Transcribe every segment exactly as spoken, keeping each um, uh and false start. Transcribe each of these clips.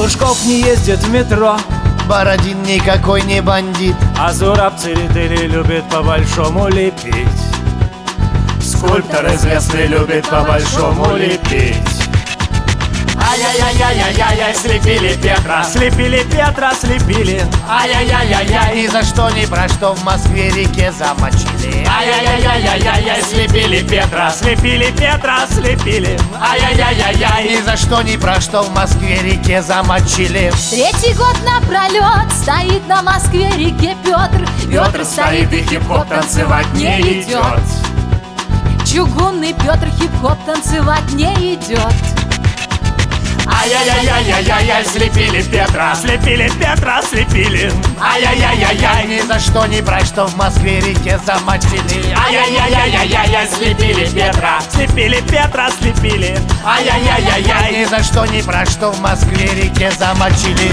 Лужков не ездит в метро, Бородин никакой не бандит, а Зураб церетели любит по-большому лепить. Скульптор известный любит по-большому лепить. Ай-яй-яй-яй-яй-яй, слепили Петра, Слепили Петра, слепили. ай-яй-яй-яй-яй, ни за что ни про что в Москве реке замочили. ай-яй-яй-яй-яй-яй, слепили Петра, Слепили Петра, слепили. ай-яй-яй-яй-яй. Ни за что ни про что в Москве реке замочили. Третий год напролет стоит на Москве-реке Петр. Петр стоит и хип-хоп танцевать не идет. Чугунный Петр хип-хоп танцевать не идет. Ай-яй-яй-яй-яй-яй, слепили Петра, Слепили Петра, слепили. ай-яй-яй-яй-яй, Ни за что ни про что в Москве реке замочили. ай-яй-яй-яй-яй-яй, слепили Петра, Слепили Петра, слепили. ай-яй-яй-яй-яй. Ни за что ни про что в Москве реке замочили.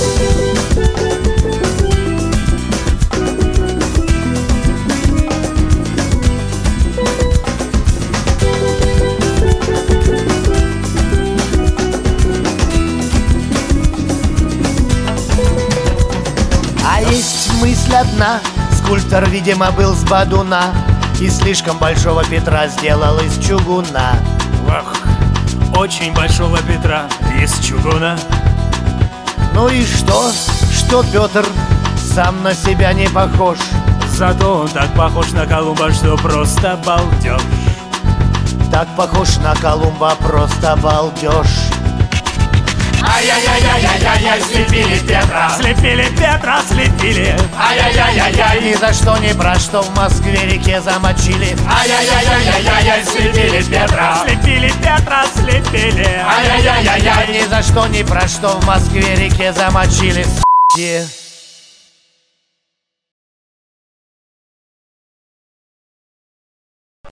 А есть мысль одна, скульптор, видимо, был с Бадуна и слишком большого Петра сделал из чугуна. Ох, очень большого Петра из чугуна. Ну и что, что Петр сам на себя не похож? Зато он так похож на Колумба, что просто балдеж. Так похож на Колумба, просто балдеж. Ай-яй-яй-яй-яй-яй, слепили Петра, Слепили Петра, слепили. ай-яй-яй-яй-яй. Ни за что ни про что в Москве реке замочили. Ай-яй-яй-яй-яй-яй, слепили Петра, Слепили Петра, слепили. ай-яй-яй-яй-яй. Ни за что ни про что в Москве реке замочили. С***ки.